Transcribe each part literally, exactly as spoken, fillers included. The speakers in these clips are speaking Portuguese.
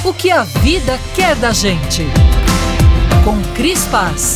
O que a vida quer da gente. Com Cris Paz.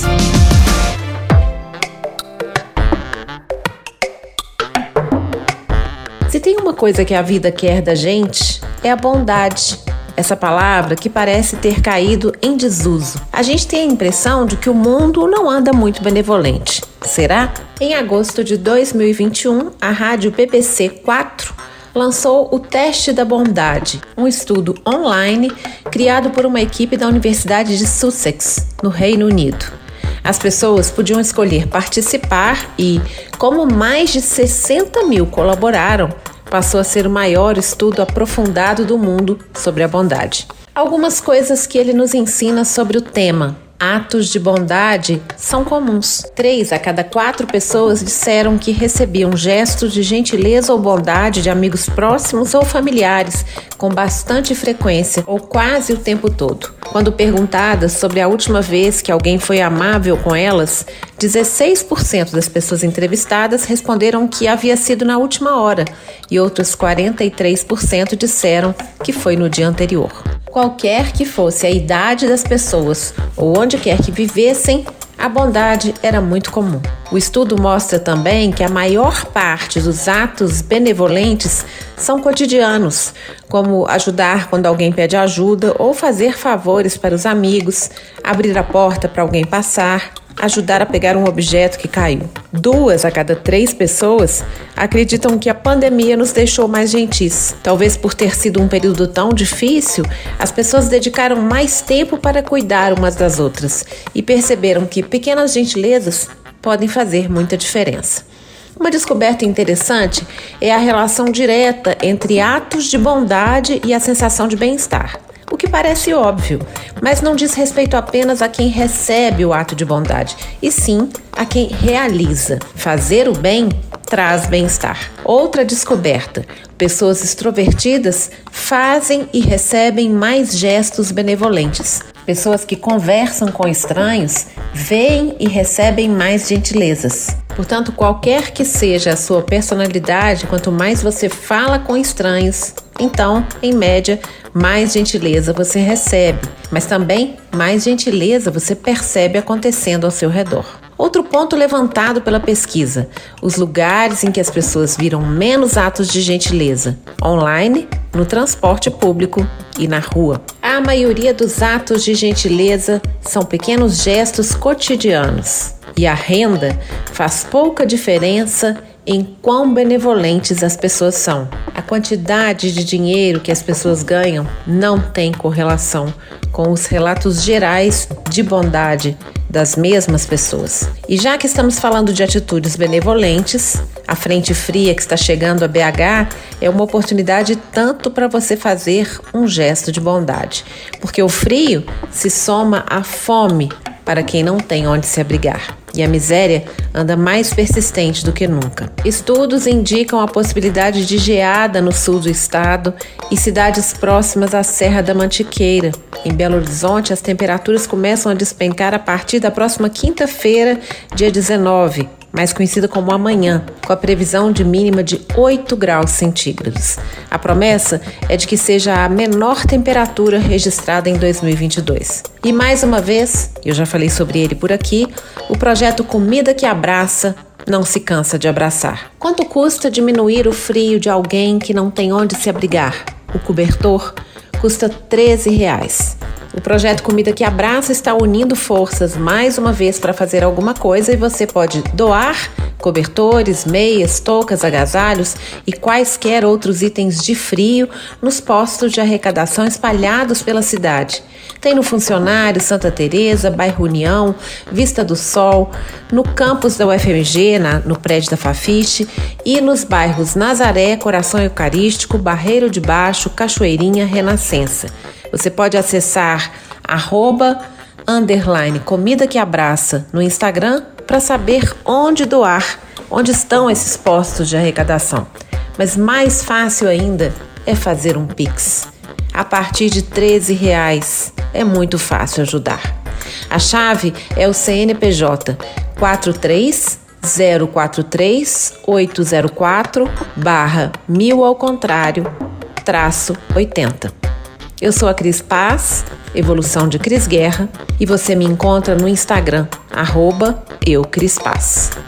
Se tem uma coisa que a vida quer da gente, é a bondade. Essa palavra que parece ter caído em desuso. A gente tem a impressão de que o mundo não anda muito benevolente. Será? Em agosto de dois mil e vinte e um, a rádio B B C quatro lançou o Teste da Bondade, um estudo online criado por uma equipe da Universidade de Sussex, no Reino Unido. As pessoas podiam escolher participar e, como mais de sessenta mil colaboraram, passou a ser o maior estudo aprofundado do mundo sobre a bondade. Algumas coisas que ele nos ensina sobre o tema. Atos de bondade são comuns. Três a cada quatro pessoas disseram que recebiam gestos de gentileza ou bondade de amigos próximos ou familiares com bastante frequência ou quase o tempo todo. Quando perguntadas sobre a última vez que alguém foi amável com elas, dezesseis por cento das pessoas entrevistadas responderam que havia sido na última hora e outros quarenta e três por cento disseram que foi no dia anterior. Qualquer que fosse a idade das pessoas ou onde quer que vivessem, a bondade era muito comum. O estudo mostra também que a maior parte dos atos benevolentes são cotidianos, como ajudar quando alguém pede ajuda ou fazer favores para os amigos, abrir a porta para alguém passar, ajudar a pegar um objeto que caiu. Duas a cada três pessoas acreditam que a pandemia nos deixou mais gentis. Talvez por ter sido um período tão difícil, as pessoas dedicaram mais tempo para cuidar umas das outras e perceberam que pequenas gentilezas podem fazer muita diferença. Uma descoberta interessante é a relação direta entre atos de bondade e a sensação de bem-estar. O que parece óbvio, mas não diz respeito apenas a quem recebe o ato de bondade, e sim a quem realiza. Fazer o bem traz bem-estar. Outra descoberta: pessoas extrovertidas fazem e recebem mais gestos benevolentes. Pessoas que conversam com estranhos veem e recebem mais gentilezas. Portanto, qualquer que seja a sua personalidade, quanto mais você fala com estranhos, então, em média, mais gentileza você recebe, mas também mais gentileza você percebe acontecendo ao seu redor. Outro ponto levantado pela pesquisa: os lugares em que as pessoas viram menos atos de gentileza: online, no transporte público e na rua. A maioria dos atos de gentileza são pequenos gestos cotidianos, e a renda faz pouca diferença em quão benevolentes as pessoas são. A quantidade de dinheiro que as pessoas ganham não tem correlação com os relatos gerais de bondade das mesmas pessoas. E já que estamos falando de atitudes benevolentes, a frente fria que está chegando a B H é uma oportunidade tanto para você fazer um gesto de bondade, porque o frio se soma à fome para quem não tem onde se abrigar. E a miséria anda mais persistente do que nunca. Estudos indicam a possibilidade de geada no sul do estado e cidades próximas à Serra da Mantiqueira. Em Belo Horizonte, as temperaturas começam a despencar a partir da próxima quinta-feira, dia dezenove, mais conhecida como amanhã, com a previsão de mínima de oito graus centígrados. A promessa é de que seja a menor temperatura registrada em dois mil e vinte e dois. E mais uma vez, eu já falei sobre ele por aqui, o projeto Comida que Abraça não se cansa de abraçar. Quanto custa diminuir o frio de alguém que não tem onde se abrigar? O cobertor custa treze reais. O projeto Comida que Abraça está unindo forças mais uma vez para fazer alguma coisa, e você pode doar cobertores, meias, toucas, agasalhos e quaisquer outros itens de frio nos postos de arrecadação espalhados pela cidade. Tem no Funcionário, Santa Teresa, Bairro União, Vista do Sol, no campus da U F M G, na, no prédio da Fafiche, e nos bairros Nazaré, Coração Eucarístico, Barreiro de Baixo, Cachoeirinha, Renascença. Você pode acessar arroba, underline, Comida que Abraça no Instagram para saber onde doar, onde estão esses postos de arrecadação. Mas mais fácil ainda é fazer um Pix. A partir de treze reais é muito fácil ajudar. A chave é o C N P J quatro três zero quatro três oito zero quatro barra mil ao contrário traço oitenta. Eu sou a Cris Paz, evolução de Cris Guerra, e você me encontra no Instagram, arroba eu Cris Paz.